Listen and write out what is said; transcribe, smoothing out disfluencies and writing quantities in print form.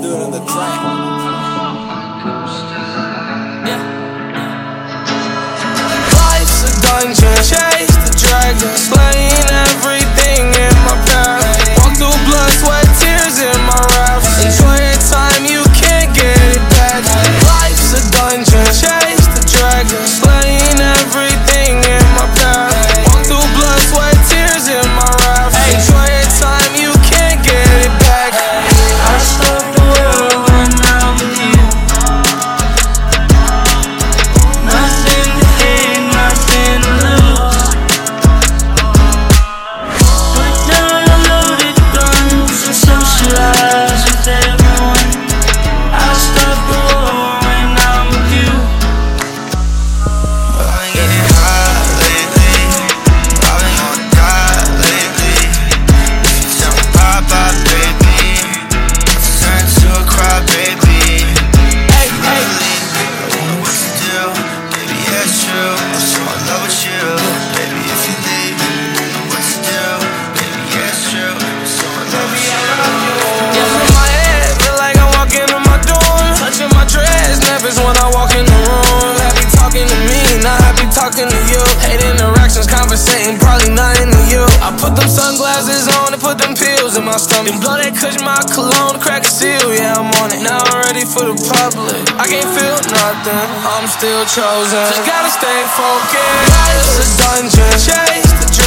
do it on the track. Life's a dungeon, chase the dragon, slaying everything in my path. Walk through blood, sweat, tears in my raps. Enjoy your time, you can't get it back. Life's a dungeon, chase the dragon, slaying everything in my path. Walk through blood, sweat, tears in my raps. Enjoy your time, you can't get it back. I stop the world when I'm with you. Nothing to hate, nothing to lose. Put down a loaded gun and socialize with everyone. I stop the war when I'm with you. I've been getting high lately. I've been on the die lately. If you tell me bye bye, baby, I'll turn to a cry, baby. Hey, hey. I don't know what to do, baby, yeah, it's true. I'm so in love with you, baby, if you leave, I don't know what to do, baby, yeah, it's true. I'm so in love with you. Yeah, in my head, feel like I'm walking in my dorm. Touching my dress, nervous when I walk in the room. Happy talking to me, not happy talking to you. Hate interactions, conversating, probably nothing to you. I put them sunglasses on and put them pills in my stomach. Then blow that kush, my cologne, crack a seal, yeah, I'm on it. Now I'm ready for the public. I can't feel nothing, I'm still chosen. Just gotta stay focused. Life's a dungeon, chase the dream.